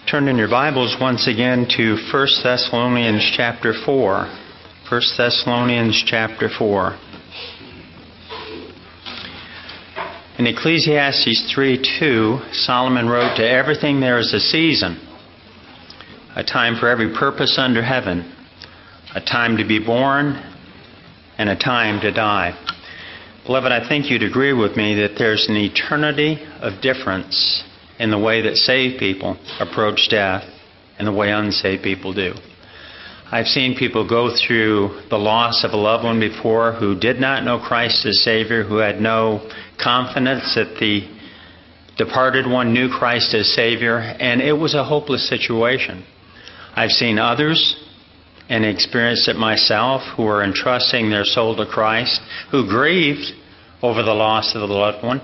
Turn in your Bibles once again to 1 Thessalonians chapter 4. 1 Thessalonians chapter 4. In Ecclesiastes 3:2, Solomon wrote, "To everything there is a season, a time for every purpose under heaven, a time to be born and a time to die." Beloved, I think you'd agree with me that there's an eternity of difference in the way that saved people approach death and the way unsaved people do. I've seen people go through the loss of a loved one before who did not know Christ as Savior, who had no confidence that the departed one knew Christ as Savior, and it was a hopeless situation. I've seen others, and experienced it myself, who are entrusting their soul to Christ, who grieved over the loss of the loved one.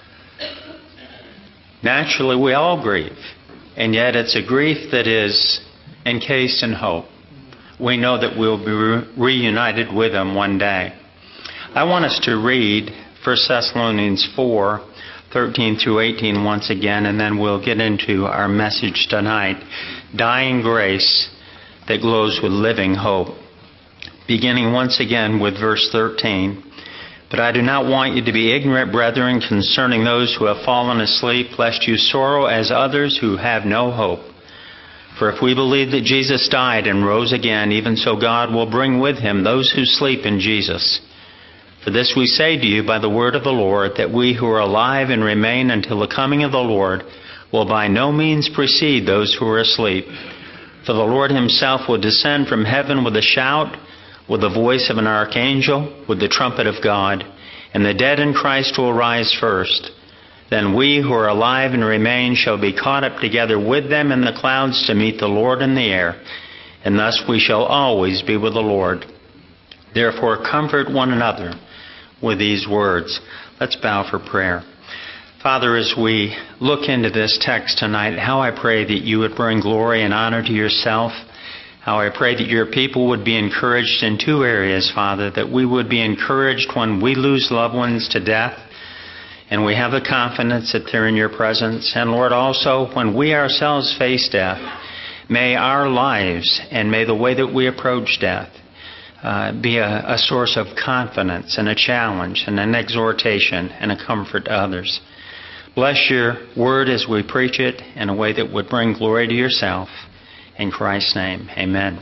Naturally, we all grieve, and yet it's a grief that is encased in hope. We know that we'll be reunited with Him one day. I want us to read 1 Thessalonians 4, 13 through 18 once again, and then we'll get into our message tonight, Dying Grace that Glows with Living Hope. Beginning once again with verse 13. "But I do not want you to be ignorant, brethren, concerning those who have fallen asleep, lest you sorrow as others who have no hope. For if we believe that Jesus died and rose again, even so God will bring with Him those who sleep in Jesus. For this we say to you by the word of the Lord, that we who are alive and remain until the coming of the Lord will by no means precede those who are asleep. For the Lord Himself will descend from heaven with a shout, with the voice of an archangel, with the trumpet of God, and the dead in Christ will rise first. Then we who are alive and remain shall be caught up together with them in the clouds to meet the Lord in the air, and thus we shall always be with the Lord. Therefore comfort one another with these words." Let's bow for prayer. Father, as we look into this text tonight, how I pray that you would bring glory and honor to yourself. How I pray that your people would be encouraged in two areas, Father, that we would be encouraged when we lose loved ones to death, and we have the confidence that they're in your presence. And Lord, also, when we ourselves face death, may our lives and may the way that we approach death be a source of confidence and a challenge and an exhortation and a comfort to others. Bless your word as we preach it in a way that would bring glory to yourself. In Christ's name, amen.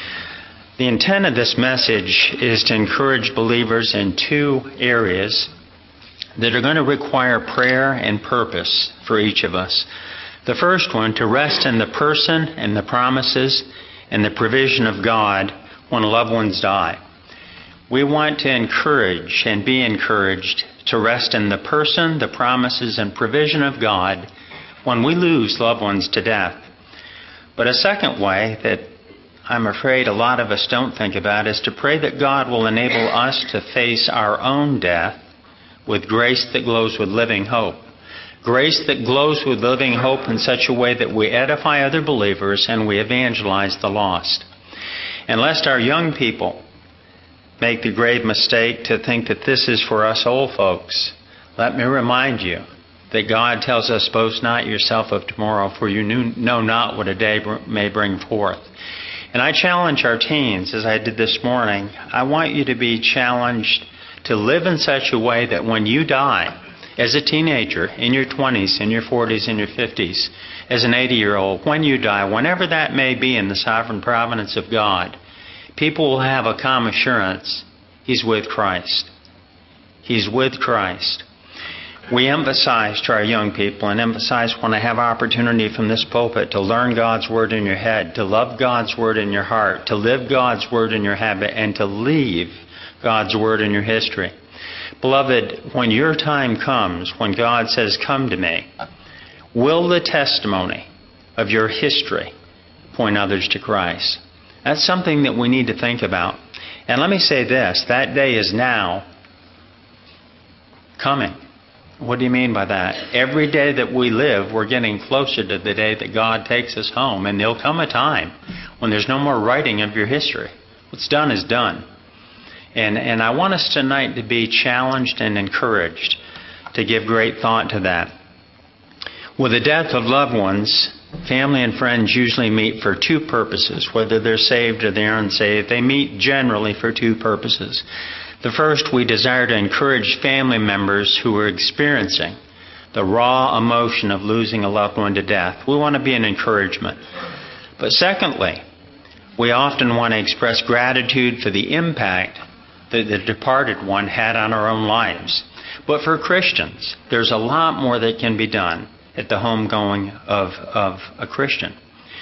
The intent of this message is to encourage believers in two areas that are going to require prayer and purpose for each of us. The first one, to rest in the person and the promises and the provision of God when loved ones die. We want to encourage and be encouraged to rest in the person, the promises, and provision of God when we lose loved ones to death. But a second way that I'm afraid a lot of us don't think about is to pray that God will enable us to face our own death with grace that glows with living hope. Grace that glows with living hope in such a way that we edify other believers and we evangelize the lost. And lest our young people make the grave mistake to think that this is for us old folks, let me remind you that God tells us, "Boast not yourself of tomorrow, for you know not what a day may bring forth." And I challenge our teens, as I did this morning, I want you to be challenged to live in such a way that when you die, as a teenager, in your 20s, in your 40s, in your 50s, as an 80-year-old, when you die, whenever that may be in the sovereign providence of God, people will have a calm assurance, He's with Christ. He's with Christ. We emphasize to our young people and emphasize when I have opportunity from this pulpit to learn God's Word in your head, to love God's Word in your heart, to live God's Word in your habit, and to leave God's Word in your history. Beloved, when your time comes, when God says, "Come to me," will the testimony of your history point others to Christ? That's something that we need to think about. And let me say this, that day is now coming. What do you mean by that? Every day that we live, we're getting closer to the day that God takes us home. And there'll come a time when there's no more writing of your history. What's done is done. And I want us tonight to be challenged and encouraged to give great thought to that. With the death of loved ones, family and friends usually meet for two purposes. Whether they're saved or they're unsaved, they meet generally for two purposes. The first, we desire to encourage family members who are experiencing the raw emotion of losing a loved one to death. We want to be an encouragement. But secondly, we often want to express gratitude for the impact that the departed one had on our own lives. But for Christians, there's a lot more that can be done at the homegoing of a Christian.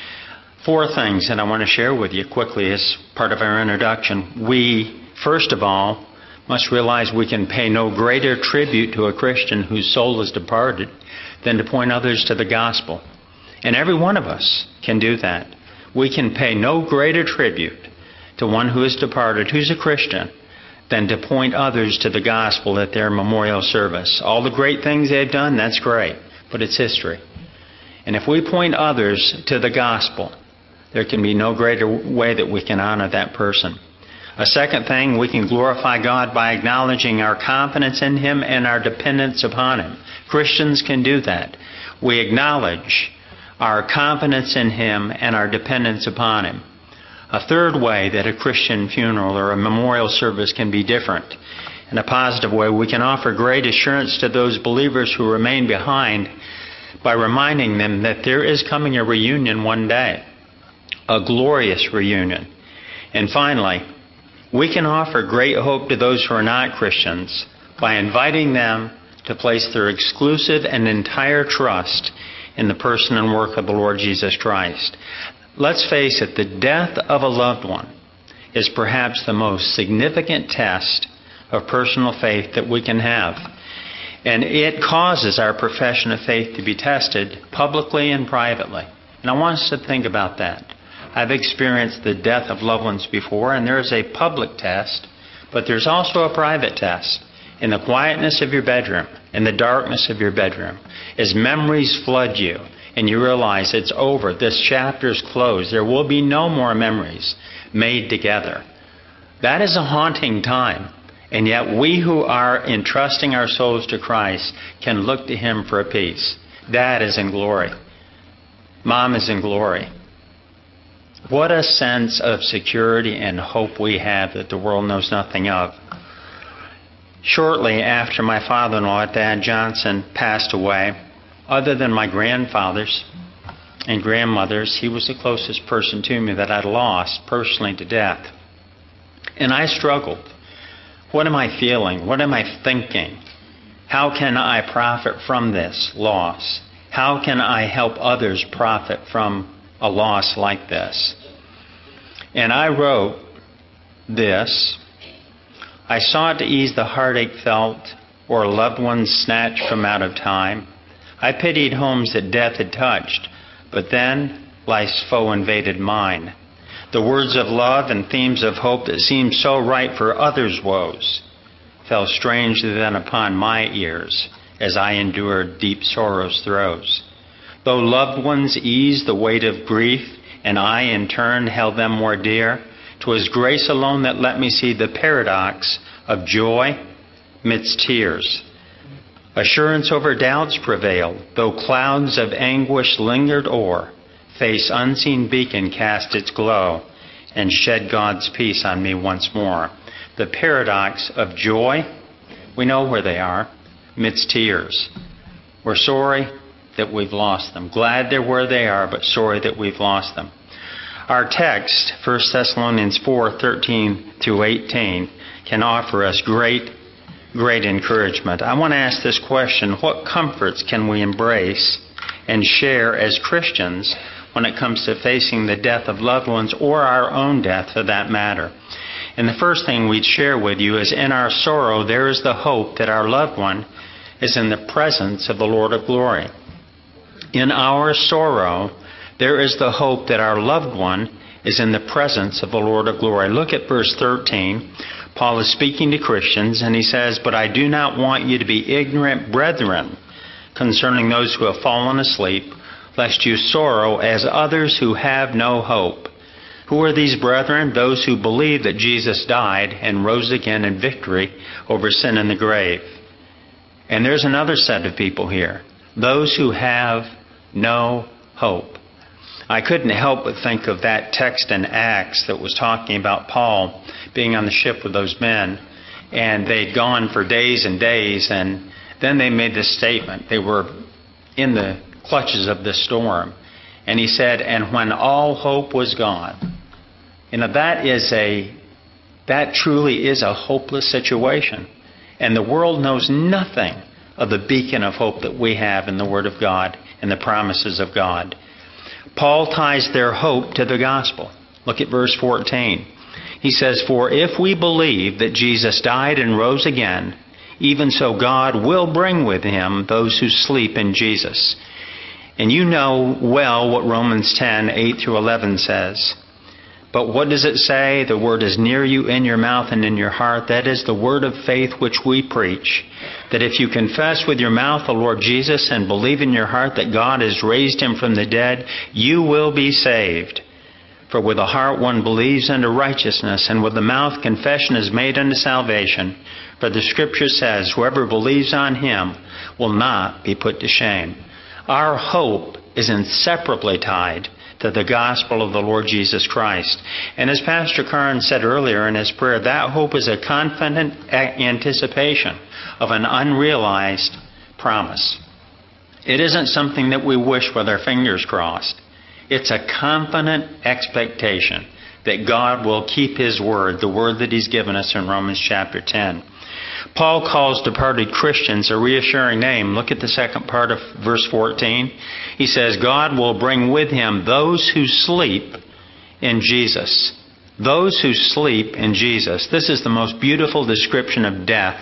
4 things that I want to share with you quickly as part of our introduction. We, first of all, must realize we can pay no greater tribute to a Christian whose soul is departed than to point others to the gospel. And every one of us can do that. We can pay no greater tribute to one who is departed, who's a Christian, than to point others to the gospel at their memorial service. All the great things they've done, that's great, but it's history. And if we point others to the gospel, there can be no greater way that we can honor that person. A second thing, we can glorify God by acknowledging our confidence in Him and our dependence upon Him. Christians can do that. We acknowledge our confidence in Him and our dependence upon Him. A third way that a Christian funeral or a memorial service can be different. In a positive way, we can offer great assurance to those believers who remain behind by reminding them that there is coming a reunion one day, a glorious reunion. And finally, we can offer great hope to those who are not Christians by inviting them to place their exclusive and entire trust in the person and work of the Lord Jesus Christ. Let's face it, the death of a loved one is perhaps the most significant test of personal faith that we can have. And it causes our profession of faith to be tested publicly and privately. And I want us to think about that. I've experienced the death of loved ones before, and there is a public test, but there's also a private test. In the quietness of your bedroom, in the darkness of your bedroom, as memories flood you, and you realize it's over, this chapter's closed, there will be no more memories made together. That is a haunting time, and yet we who are entrusting our souls to Christ can look to Him for a peace. Dad is in glory. Mom is in glory. What a sense of security and hope we have that the world knows nothing of. Shortly after my father-in-law, Dad Johnson, passed away, other than my grandfathers and grandmothers, he was the closest person to me that I'd lost personally to death. And I struggled. What am I feeling? What am I thinking? How can I profit from this loss? How can I help others profit from a loss like this? And I wrote this. I sought to ease the heartache felt or loved ones snatched from out of time. I pitied homes that death had touched, but then life's foe invaded mine. The words of love and themes of hope that seemed so right for others' woes fell strangely then upon my ears as I endured deep sorrow's throes. Though loved ones eased the weight of grief, and I in turn held them more dear, 'twas grace alone that let me see the paradox of joy midst tears. Assurance over doubts prevailed, though clouds of anguish lingered o'er. Face unseen beacon cast its glow, and shed God's peace on me once more. The paradox of joy, we know where they are, midst tears. We're sorry that we've lost them. Glad they're where they are, but sorry that we've lost them. Our text, 1 Thessalonians 4:13 through 18, can offer us great encouragement. I want to ask this question: what comforts can we embrace and share as Christians when it comes to facing the death of loved ones or our own death for that matter? And the first thing we'd share with you is, in our sorrow there is the hope that our loved one is in the presence of the Lord of glory. In our sorrow there is the hope that our loved one is in the presence of the Lord of glory. Look at verse 13. Paul is speaking to Christians, and he says, "But I do not want you to be ignorant, brethren, concerning those who have fallen asleep, lest you sorrow as others who have no hope." Who are these brethren? Those who believe that Jesus died and rose again in victory over sin and the grave. And there's another set of people here. Those who have no hope. I couldn't help but think of that text in Acts that was talking about Paul being on the ship with those men, and they'd gone for days and days, and then they made this statement. They were in the clutches of the storm. And he said, and when all hope was gone. That truly is a hopeless situation. And the world knows nothing of the beacon of hope that we have in the Word of God and the promises of God. Paul ties their hope to the gospel. Look at verse 14. He says, for if we believe that Jesus died and rose again, even so God will bring with him those who sleep in Jesus. And you know well what Romans 10, 8 through 11 says. But what does it say? The word is near you, in your mouth and in your heart. That is the word of faith which we preach. That if you confess with your mouth the Lord Jesus and believe in your heart that God has raised him from the dead, you will be saved. For with the heart one believes unto righteousness, and with the mouth confession is made unto salvation. For the Scripture says, whoever believes on him will not be put to shame. Our hope is inseparably tied to the gospel of the Lord Jesus Christ. And as Pastor Karn said earlier in his prayer, that hope is a confident anticipation of an unrealized promise. It isn't something that we wish with our fingers crossed. It's a confident expectation that God will keep his word, the word that he's given us in Romans chapter 10. Paul calls departed Christians a reassuring name. Look at the second part of verse 14. He says, God will bring with him those who sleep in Jesus. Those who sleep in Jesus. This is the most beautiful description of death,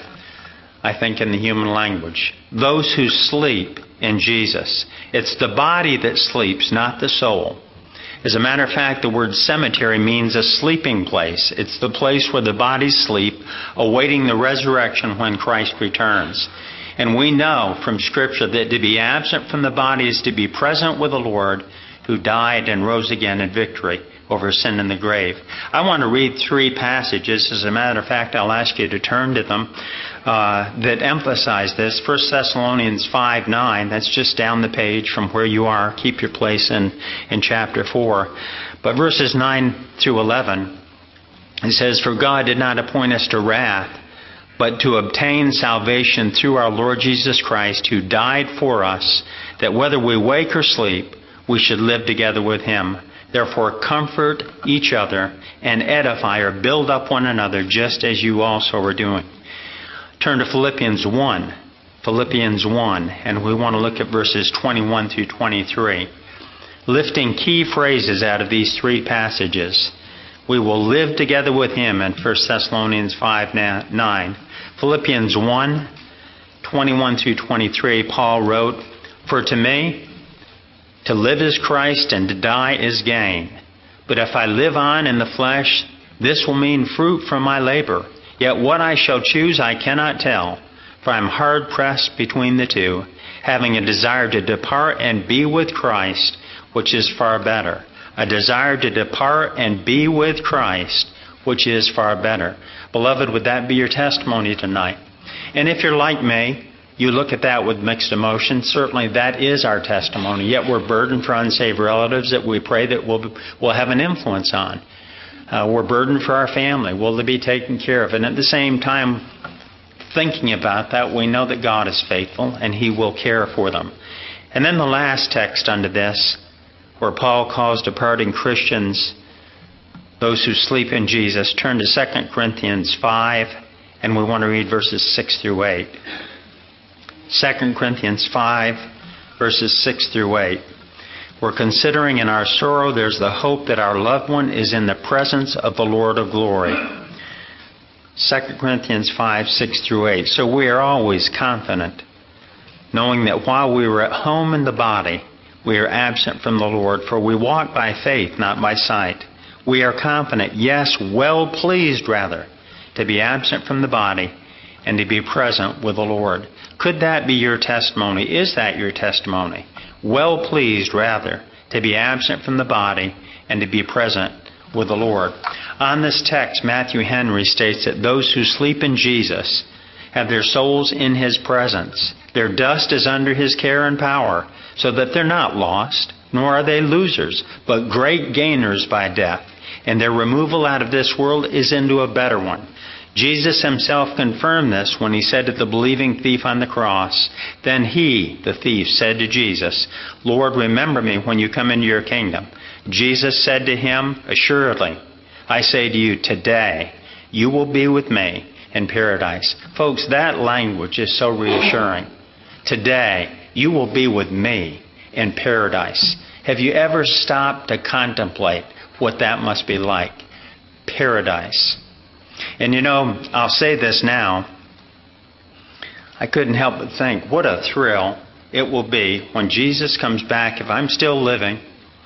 I think, in the human language. Those who sleep in Jesus. It's the body that sleeps, not the soul. As a matter of fact, the word cemetery means a sleeping place. It's the place where the bodies sleep, awaiting the resurrection when Christ returns. And we know from Scripture that to be absent from the body is to be present with the Lord, who died and rose again in victory over sin and the grave. I want to read 3 passages. As a matter of fact, I'll ask you to turn to them that emphasize this. 1 Thessalonians 5:9, that's just down the page from where you are. Keep your place in chapter 4. But verses 9 through 11, it says, for God did not appoint us to wrath, but to obtain salvation through our Lord Jesus Christ, who died for us, that whether we wake or sleep, we should live together with him. Therefore comfort each other and edify or build up one another, just as you also are doing. Turn to Philippians 1. Philippians 1, and we want to look at verses 21 through 23. Lifting key phrases out of these 3 passages. We will live together with him in 1 Thessalonians 5:9. Philippians 1, 21 through 23, Paul wrote, for to me, to live is Christ, and to die is gain. But if I live on in the flesh, this will mean fruit from my labor. Yet what I shall choose I cannot tell, for I am hard pressed between the two, having a desire to depart and be with Christ, which is far better. A desire to depart and be with Christ, which is far better. Beloved, would that be your testimony tonight? And if you're like me, you look at that with mixed emotions. Certainly that is our testimony. Yet we're burdened for unsaved relatives that we pray that we'll have an influence on. We're burdened for our family. Will they be taken care of? And at the same time, thinking about that, we know that God is faithful and he will care for them. And then the last text under this, where Paul calls departing Christians those who sleep in Jesus. Turn to 2 Corinthians 5, and we want to read verses 6 through 8. 2 Corinthians 5, verses 6 through 8. We're considering in our sorrow there's the hope that our loved one is in the presence of the Lord of glory. 2 Corinthians 5, 6 through 8. So we are always confident, knowing that while we were at home in the body, we are absent from the Lord, for we walk by faith, not by sight. We are confident, yes, well pleased rather, to be absent from the body and to be present with the Lord. Could that be your testimony? Is that your testimony? Well pleased rather, to be absent from the body and to be present with the Lord. On this text, Matthew Henry states that those who sleep in Jesus have their souls in his presence. Their dust is under his care and power, so that they're not lost, nor are they losers, but great gainers by death. And their removal out of this world is into a better one. Jesus himself confirmed this when he said to the believing thief on the cross, "Then he, the thief, said to Jesus, 'Lord, remember me when you come into your kingdom.' Jesus said to him, 'Assuredly, I say to you, today you will be with me in paradise.'" Folks, that language is so reassuring. Today you will be with me in paradise. Have you ever stopped to contemplate what that must be like? Paradise. And you know, I'll say this now. I couldn't help but think, what a thrill it will be when Jesus comes back, if I'm still living,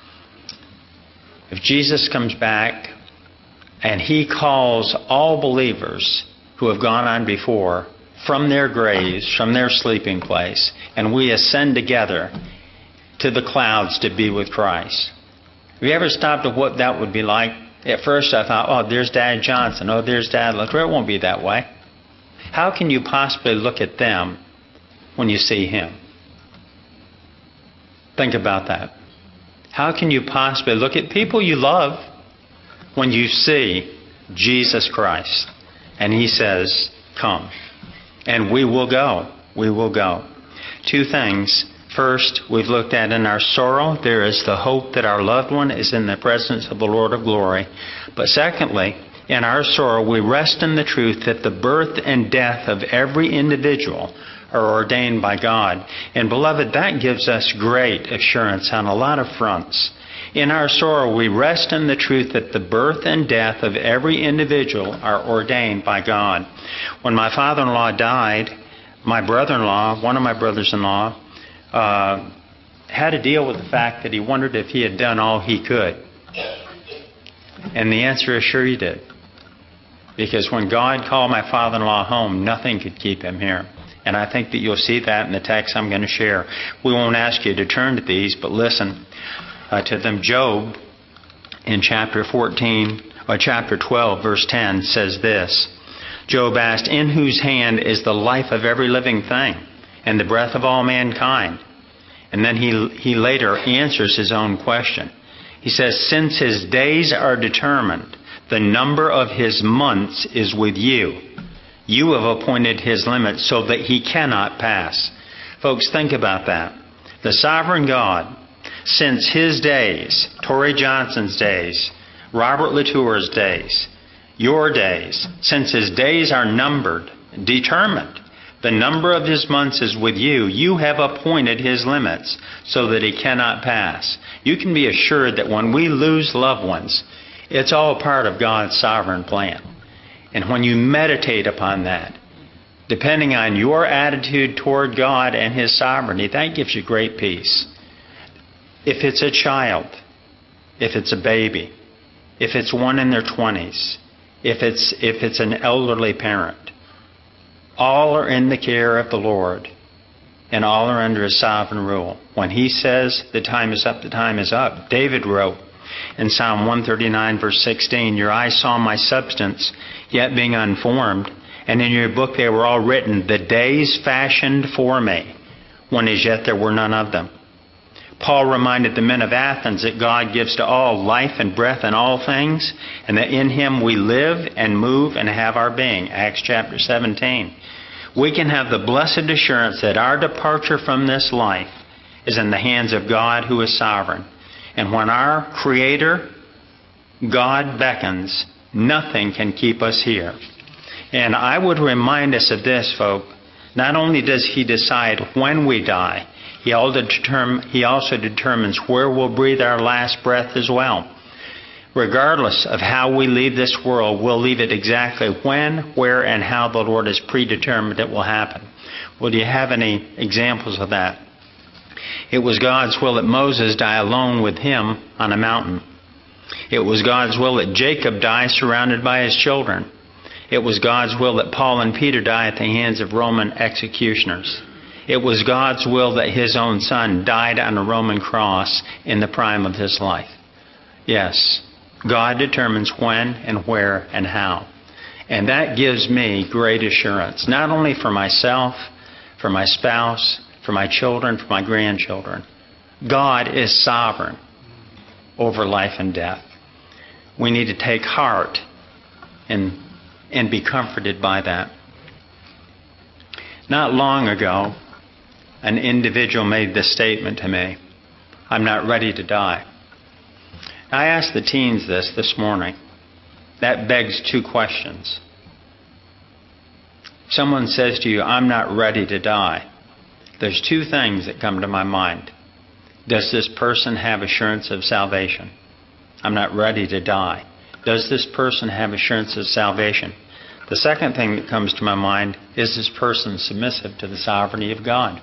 if Jesus comes back and he calls all believers who have gone on before from their graves, from their sleeping place, and we ascend together to the clouds to be with Christ. Have you ever stopped at what that would be like? At first I thought, oh, there's Dad Johnson. Oh, there's Dad LaCroix. It won't be that way. How can you possibly look at them when you see him? Think about that. How can you possibly look at people you love when you see Jesus Christ? And he says, come. And we will go. We will go. Two things. First, we've looked at in our sorrow, there is the hope that our loved one is in the presence of the Lord of glory. But secondly, in our sorrow, we rest in the truth that the birth and death of every individual are ordained by God. And beloved, that gives us great assurance on a lot of fronts. In our sorrow, we rest in the truth that the birth and death of every individual are ordained by God. When my father-in-law died, my brother-in-law, one of my brothers-in-law, had to deal with the fact that he wondered if he had done all he could. And the answer is sure he did. Because when God called my father-in-law home, nothing could keep him here. And I think that you'll see that in the text I'm going to share. We won't ask you to turn to these, but listen to them. Job in chapter 12, verse 10 says this. Job asked, "In whose hand is the life of every living thing, and the breath of all mankind?" And then he later answers his own question. He says, "Since his days are determined, the number of his months is with you. You have appointed his limits so that he cannot pass." Folks, think about that. The sovereign God, since his days, Torrey Johnson's days, Robert Latour's days, your days, since his days are numbered, determined, the number of his months is with you. You have appointed his limits so that he cannot pass. You can be assured that when we lose loved ones, it's all part of God's sovereign plan. And when you meditate upon that, depending on your attitude toward God and his sovereignty, that gives you great peace. If it's a child, if it's a baby, if it's one in their 20s, if it's an elderly parent, all are in the care of the Lord, and all are under his sovereign rule. When he says the time is up, the time is up. David wrote in Psalm 139, verse 16, "Your eyes saw my substance, yet being unformed, and in your book they were all written, the days fashioned for me, when as yet there were none of them." Paul reminded the men of Athens that God gives to all life and breath and all things, and that in him we live and move and have our being. Acts chapter 17. We can have the blessed assurance that our departure from this life is in the hands of God who is sovereign. And when our Creator, God, beckons, nothing can keep us here. And I would remind us of this, folk. Not only does he decide when we die, he also determines where we'll breathe our last breath as well. Regardless of how we leave this world, we'll leave it exactly when, where, and how the Lord has predetermined it will happen. Well, do you have any examples of that? It was God's will that Moses die alone with him on a mountain. It was God's will that Jacob die surrounded by his children. It was God's will that Paul and Peter die at the hands of Roman executioners. It was God's will that his own son died on a Roman cross in the prime of his life. Yes, God determines when and where and how. And that gives me great assurance, not only for myself, for my spouse, for my children, for my grandchildren, God is sovereign over life and death. We need to take heart and be comforted by that. Not long ago, an individual made this statement to me: "I'm not ready to die." I asked the teens this morning. That begs two questions. If someone says to you, "I'm not ready to die," there's two things that come to my mind. Does this person have assurance of salvation? I'm not ready to die. Does this person have assurance of salvation? The second thing that comes to my mind is this person submissive to the sovereignty of God?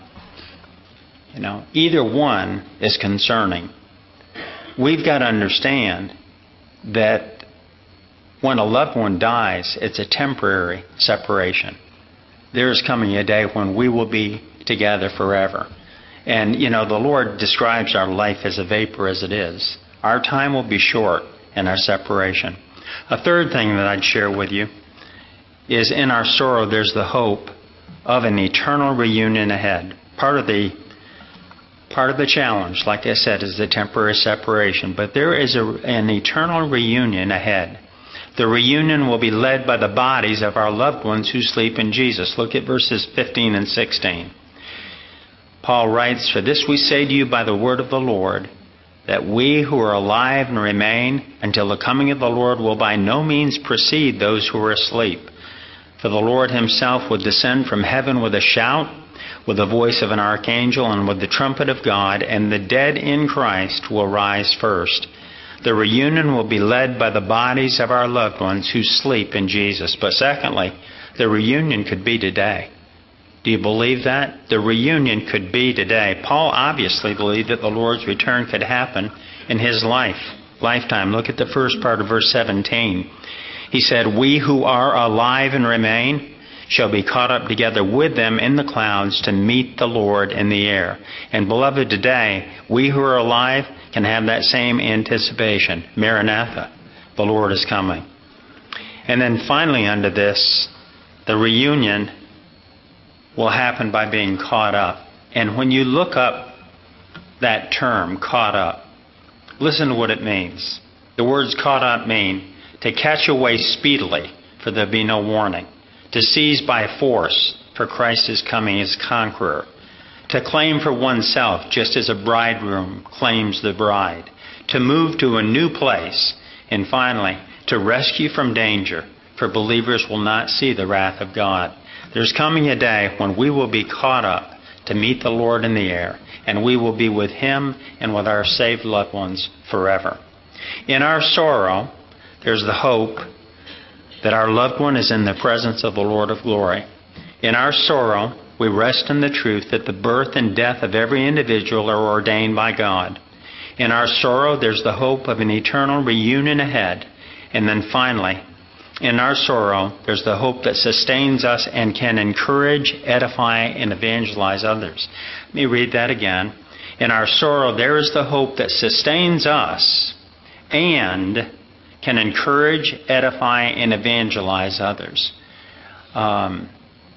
Either one is concerning. We've got to understand that when a loved one dies, it's a temporary separation. There is coming a day when we will be together forever. And, the Lord describes our life as a vapor as it is. Our time will be short in our separation. A third thing that I'd share with you is in our sorrow there's the hope of an eternal reunion ahead. Part of the challenge, like I said, is the temporary separation. But there is an eternal reunion ahead. The reunion will be led by the bodies of our loved ones who sleep in Jesus. Look at verses 15 and 16. Paul writes, "For this we say to you by the word of the Lord, that we who are alive and remain until the coming of the Lord will by no means precede those who are asleep. For the Lord himself will descend from heaven with a shout, with the voice of an archangel, and with the trumpet of God, and the dead in Christ will rise first. The reunion will be led by the bodies of our loved ones who sleep in Jesus." But secondly, the reunion could be today. Do you believe that? The reunion could be today. Paul obviously believed that the Lord's return could happen in his lifetime. Look at the first part of verse 17. He said, "We who are alive and remain shall be caught up together with them in the clouds to meet the Lord in the air." And beloved, today, we who are alive can have that same anticipation. Maranatha, the Lord is coming. And then finally under this, the reunion will happen by being caught up. And when you look up that term, caught up, listen to what it means. The words caught up mean to catch away speedily, for there be no warning. To seize by force, for Christ is coming as conqueror. To claim for oneself, just as a bridegroom claims the bride. To move to a new place. And finally, to rescue from danger, for believers will not see the wrath of God. There's coming a day when we will be caught up to meet the Lord in the air, and we will be with him and with our saved loved ones forever. In our sorrow, there's the hope that our loved one is in the presence of the Lord of glory. In our sorrow, we rest in the truth that the birth and death of every individual are ordained by God. In our sorrow, there's the hope of an eternal reunion ahead. And then finally, in our sorrow, there's the hope that sustains us and can encourage, edify, and evangelize others. Let me read that again. In our sorrow, there is the hope that sustains us and can encourage, edify, and evangelize others. I'm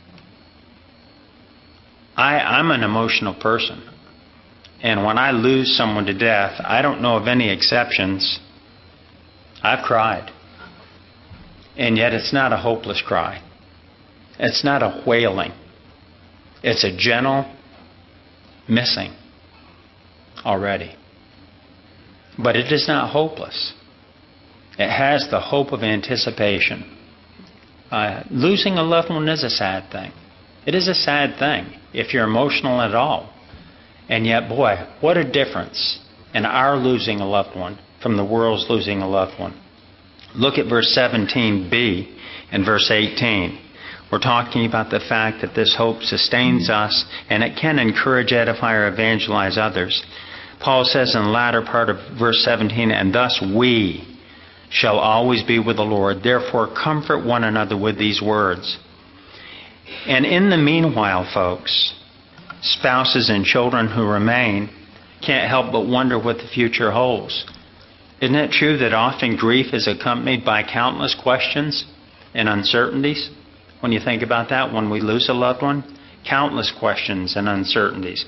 an emotional person. And when I lose someone to death, I don't know of any exceptions. I've cried. And yet it's not a hopeless cry. It's not a wailing. It's a gentle missing already. But it is not hopeless. It has the hope of anticipation. Losing a loved one is a sad thing. It is a sad thing if you're emotional at all. And yet, boy, what a difference in our losing a loved one from the world's losing a loved one. Look at verse 17b and verse 18. We're talking about the fact that this hope sustains us and it can encourage, edify, or evangelize others. Paul says in the latter part of verse 17, "And thus we shall always be with the Lord. Therefore comfort one another with these words." And in the meanwhile, folks, spouses and children who remain can't help but wonder what the future holds. Isn't it true that often grief is accompanied by countless questions and uncertainties? When you think about that, when we lose a loved one, countless questions and uncertainties.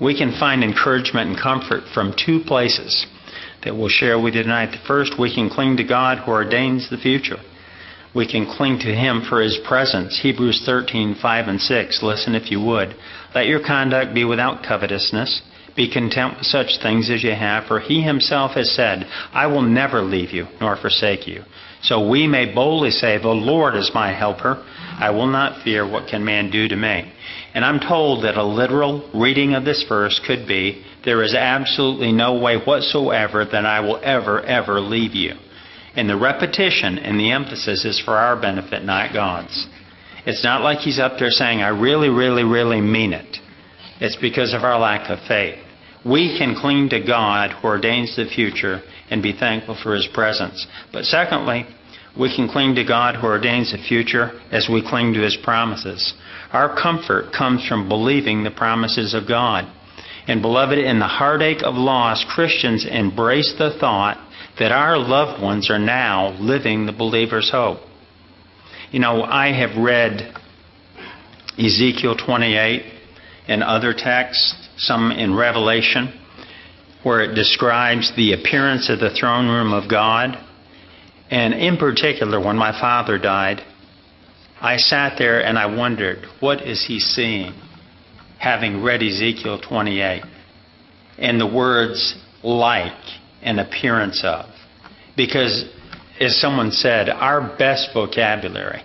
We can find encouragement and comfort from two places that we'll share with you tonight. The first, we can cling to God who ordains the future. We can cling to Him for His presence. Hebrews 13:5 and 6. Listen if you would. Let your conduct be without covetousness. Be content with such things as you have, for He Himself has said, I will never leave you nor forsake you. So we may boldly say, the Lord is my helper. I will not fear what can man do to me. And I'm told that a literal reading of this verse could be, there is absolutely no way whatsoever that I will ever leave you. And the repetition and the emphasis is for our benefit, not God's. It's not like He's up there saying, I really mean it. It's because of our lack of faith. We can cling to God who ordains the future and be thankful for His presence. But secondly, we can cling to God who ordains the future as we cling to His promises. Our comfort comes from believing the promises of God. And beloved, in the heartache of loss, Christians embrace the thought that our loved ones are now living the believer's hope. You know, I have read Ezekiel 28 and other texts, some in Revelation, where it describes the appearance of the throne room of God. And in particular, when my father died, I sat there and I wondered, what is he seeing, having read Ezekiel 28? And the words like and appearance of. Because, as someone said, our best vocabulary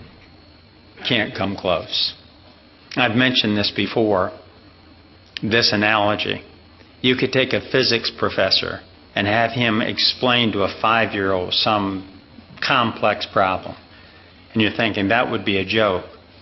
can't come close. I've mentioned this before, this analogy. You could take a physics professor and have him explain to a 5-year-old some complex problem. And you're thinking, that would be a joke.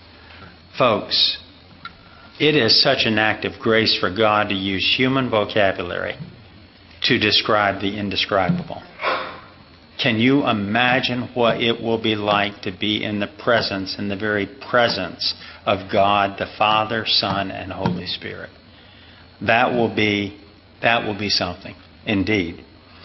Folks, it is such an act of grace for God to use human vocabulary to describe the indescribable. Can you imagine what it will be like to be in the presence, in the very presence of God, the Father, Son, and Holy Spirit? That will be something, indeed.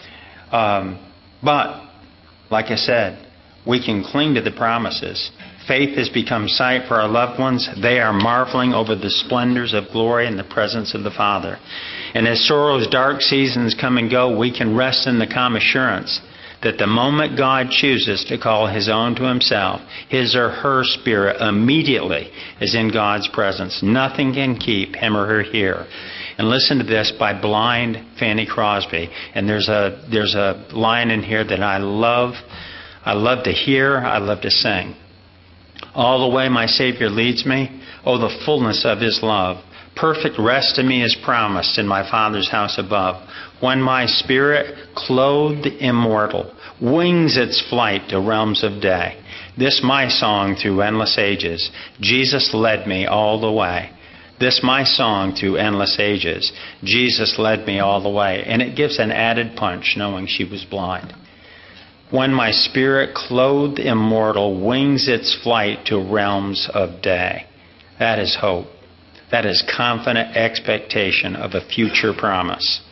But, like I said, we can cling to the promises. Faith has become sight for our loved ones. They are marveling over the splendors of glory in the presence of the Father. And as sorrow's dark seasons come and go, we can rest in the calm assurance that the moment God chooses to call His own to Himself, his or her spirit immediately is in God's presence. Nothing can keep him or her here. And listen to this by blind Fanny Crosby. And there's a line in here that I love to hear, I love to sing. All the way my Savior leads me, oh, the fullness of His love. Perfect rest to me is promised in my Father's house above. When my spirit, clothed immortal, wings its flight to realms of day. This my song through endless ages. Jesus led me all the way. This my song through endless ages. Jesus led me all the way. And it gives an added punch knowing she was blind. When my spirit, clothed immortal, wings its flight to realms of day. That is hope. That is confident expectation of a future promise.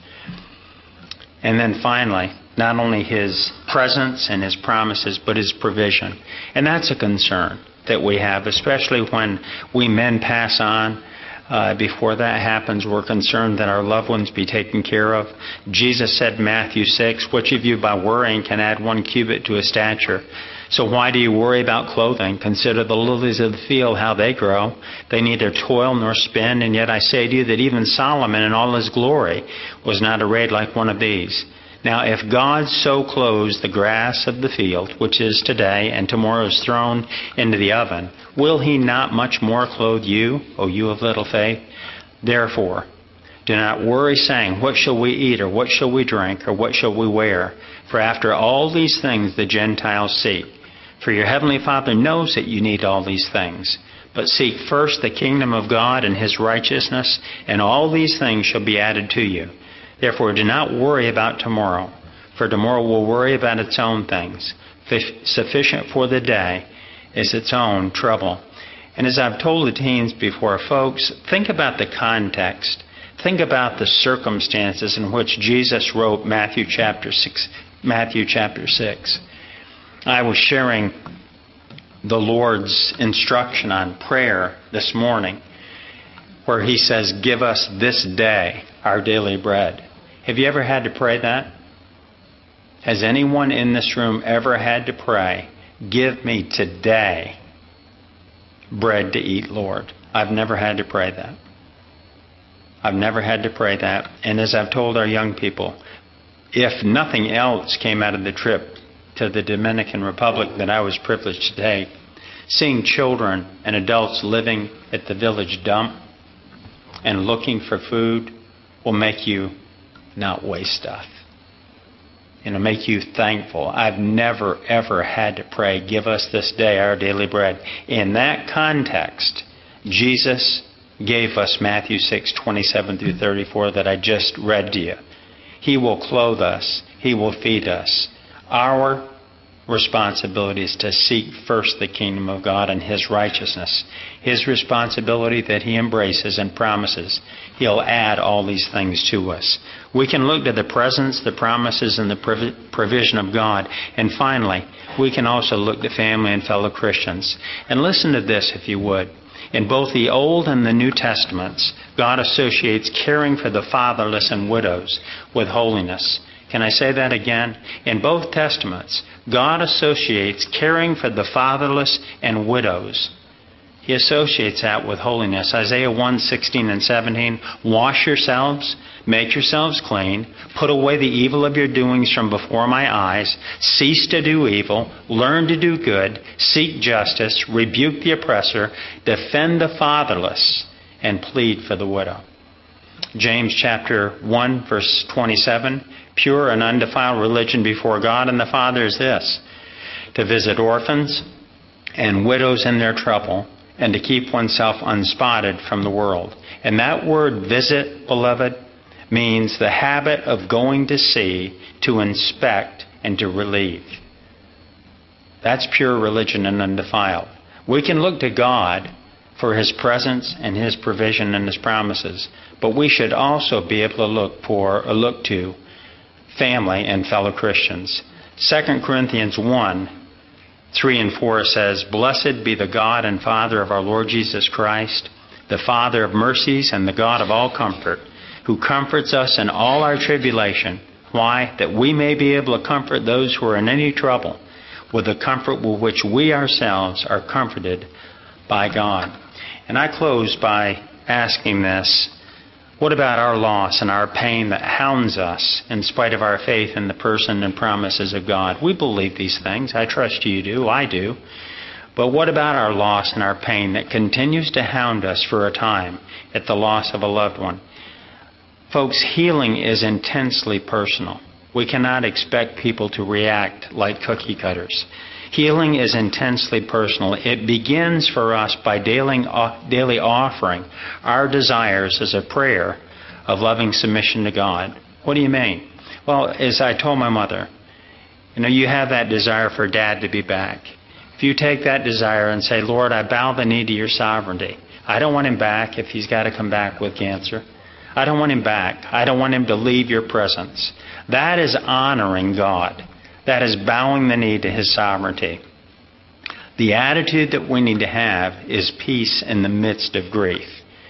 And then finally, not only His presence and His promises, but His provision. And that's a concern that we have, especially when we men pass on. Before that happens, we're concerned that our loved ones be taken care of. Jesus said in Matthew 6, which of you by worrying can add 1 cubit to his stature? So why do you worry about clothing? Consider the lilies of the field, how they grow. They neither toil nor spin, and yet I say to you that even Solomon in all his glory was not arrayed like one of these. Now if God so clothes the grass of the field, which is today and tomorrow is thrown into the oven, will He not much more clothe you, O you of little faith? Therefore, do not worry, saying, what shall we eat, or what shall we drink, or what shall we wear? For after all these things the Gentiles seek. For your heavenly Father knows that you need all these things. But seek first the kingdom of God and His righteousness, and all these things shall be added to you. Therefore do not worry about tomorrow, for tomorrow will worry about its own things. Sufficient for the day is its own trouble. And as I've told the teens before, folks, think about the context. Think about the circumstances in which Jesus wrote Matthew chapter 6. I was sharing the Lord's instruction on prayer this morning. where he says, give us this day our daily bread. Have you ever had to pray that? Has anyone in this room ever had to pray, give me today bread to eat, Lord? I've never had to pray that. I've never had to pray that. And as I've told our young people, if nothing else came out of the trip to the Dominican Republic that I was privileged to take, seeing children and adults living at the village dump and looking for food will make you not waste stuff. It'll make you thankful. I've never, ever had to pray, give us this day our daily bread. In that context, Jesus gave us Matthew 6:27 through 34 that I just read to you. He will clothe us. He will feed us. Our responsibility is to seek first the kingdom of God and His righteousness. His responsibility that He embraces and promises. He'll add all these things to us. We can look to the presence, the promises, and the provision of God. And finally, we can also look to family and fellow Christians. And listen to this, if you would. In both the Old and the New Testaments, God associates caring for the fatherless and widows with holiness. Can I say that again? In both Testaments, God associates caring for the fatherless and widows. He associates that with holiness. Isaiah 1:16 and 17, wash yourselves, make yourselves clean, put away the evil of your doings from before my eyes, cease to do evil, learn to do good, seek justice, rebuke the oppressor, defend the fatherless, and plead for the widow. James chapter 1 verse 27, pure and undefiled religion before God and the Father is this, to visit orphans and widows in their trouble, and to keep oneself unspotted from the world. And that word visit, beloved, means the habit of going to see, to inspect, and to relieve. That's pure religion and undefiled. We can look to God for His presence and His provision and His promises, but we should also be able to look to family and fellow Christians. 2 Corinthians 1:3 and 4 says, blessed be the God and Father of our Lord Jesus Christ, the Father of mercies and the God of all comfort, who comforts us in all our tribulation. Why? That we may be able to comfort those who are in any trouble with the comfort with which we ourselves are comforted by God. And I close by asking this, what about our loss and our pain that hounds us in spite of our faith in the person and promises of God? We believe these things. I trust you do. I do. But what about our loss and our pain that continues to hound us for a time at the loss of a loved one? Folks, healing is intensely personal. We cannot expect people to react like cookie cutters. Healing is intensely personal. It begins for us by daily offering our desires as a prayer of loving submission to God. What do you mean? Well, as I told my mother, you have that desire for Dad to be back. If you take that desire and say, Lord, I bow the knee to your sovereignty. I don't want him back if he's got to come back with cancer. I don't want him back. I don't want him to leave your presence. That is honoring God. That is bowing the knee to His sovereignty. The attitude that we need to have is peace in the midst of grief.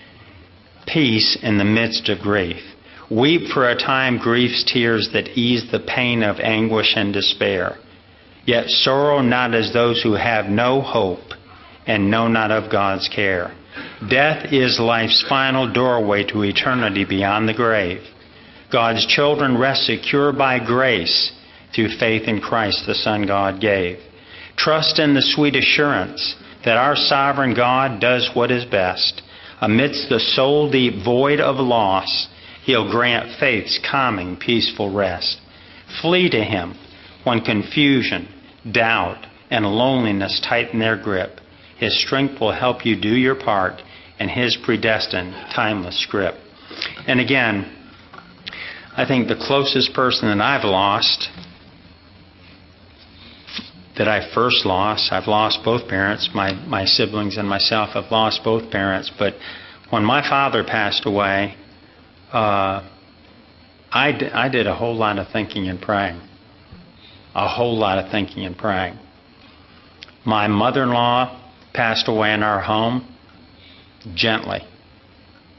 Peace in the midst of grief. Weep for a time grief's tears that ease the pain of anguish and despair. Yet sorrow not as those who have no hope and know not of God's care. Death is life's final doorway to eternity beyond the grave. God's children rest secure by grace through faith in Christ, the Son God gave. Trust in the sweet assurance that our sovereign God does what is best. Amidst the soul-deep void of loss, He'll grant faith's calming, peaceful rest. Flee to Him when confusion, doubt, and loneliness tighten their grip. His strength will help you do your part in His predestined, timeless script. And again, I think the closest person that I've lost, that I first lost, I've lost both parents, my siblings and myself have lost both parents, but when my father passed away, I did a whole lot of thinking and praying. A whole lot of thinking and praying. My mother-in-law passed away in our home gently.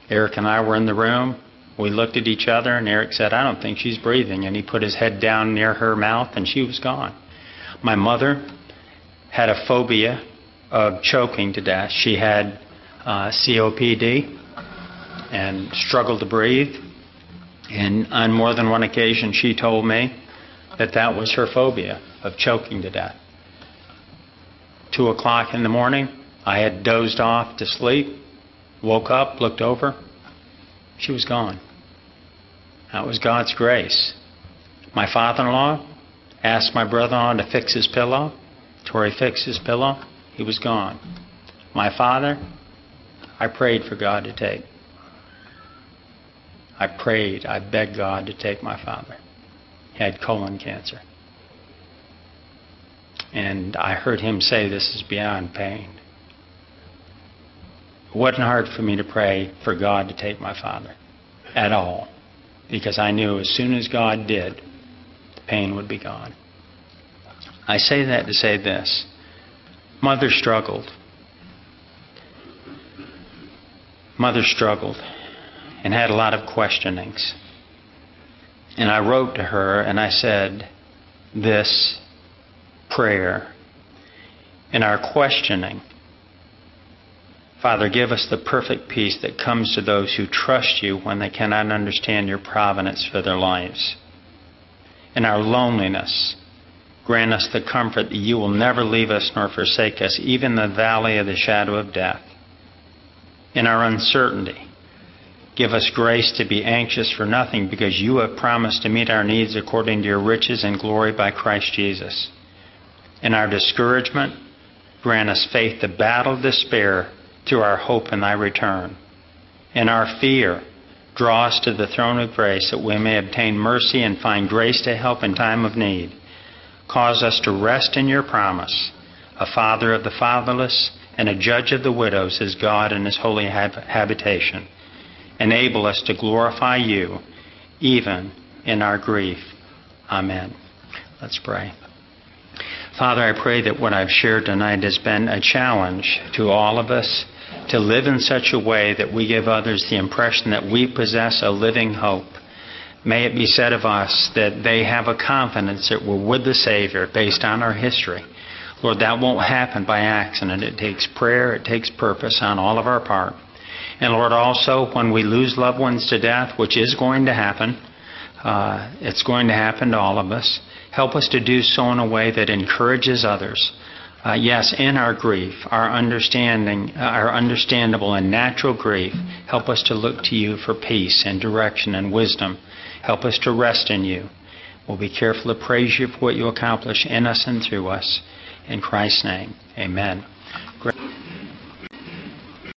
Eric and I were in the room. We looked at each other, and Eric said, "I don't think she's breathing." And he put his head down near her mouth, and she was gone. My mother had a phobia of choking to death. She had COPD and struggled to breathe. And on more than one occasion, she told me that that was her phobia, of choking to death. 2 o'clock in the morning, I had dozed off to sleep, woke up, looked over. She was gone. That was God's grace. My father-in-law asked my brother-in-law to fix his pillow. Tori fixed his pillow. He was gone. My father, I prayed for God to take. I prayed, I begged God to take my father. He had colon cancer. And I heard him say, "This is beyond pain." It wasn't hard for me to pray for God to take my father at all, because I knew as soon as God did, the pain would be gone. I say that to say this. Mother struggled. Mother struggled and had a lot of questionings. And I wrote to her and I said this prayer in our questioning: Father, give us the perfect peace that comes to those who trust you when they cannot understand your providence for their lives. In our loneliness, grant us the comfort that you will never leave us nor forsake us, even in the valley of the shadow of death. In our uncertainty, give us grace to be anxious for nothing, because you have promised to meet our needs according to your riches and glory by Christ Jesus. In our discouragement, grant us faith to battle despair through our hope in thy return. In our fear, draw us to the throne of grace that we may obtain mercy and find grace to help in time of need. Cause us to rest in your promise. A father of the fatherless and a judge of the widows is God in his holy habitation. Enable us to glorify you even in our grief. Amen. Let's pray. Father, I pray that what I've shared tonight has been a challenge to all of us to live in such a way that we give others the impression that we possess a living hope. May it be said of us that they have a confidence that we're with the Savior based on our history. Lord, that won't happen by accident. It takes prayer, it takes purpose on all of our part. And Lord, also when we lose loved ones to death, which is going to happen, it's going to happen to all of us, help us to do so in a way that encourages others. Yes, in our grief, our understandable and natural grief, help us to look to you for peace and direction and wisdom. Help us to rest in you. We'll be careful to praise you for what you accomplish in us and through us. In Christ's name, amen. Great.